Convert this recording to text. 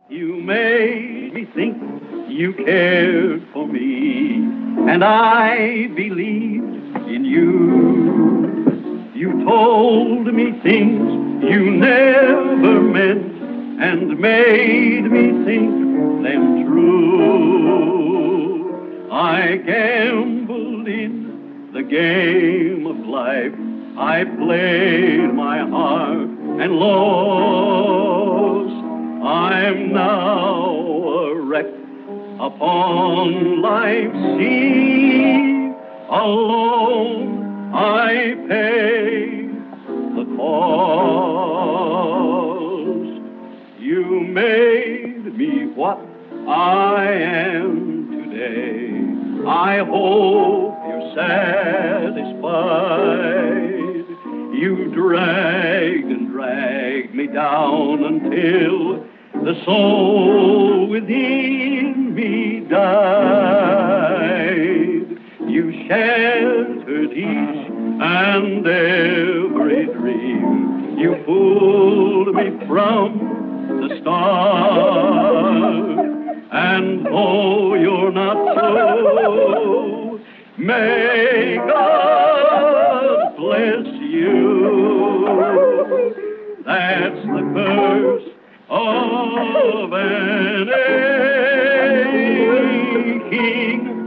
You made me think you cared for me, and I believed in you. You told me things you never meant and made me think them true. I gambled in the game of life. I played my heart and lost. I'm now a wreck upon life's sea. Alone I pay the cost. You made me what I am today. I hope you're satisfied. You dragged and dragged me down until the soul within me died. You sheltered each and every dream. You fooled me from the start. And though you're not so, may God bless you. That's the curse of an aching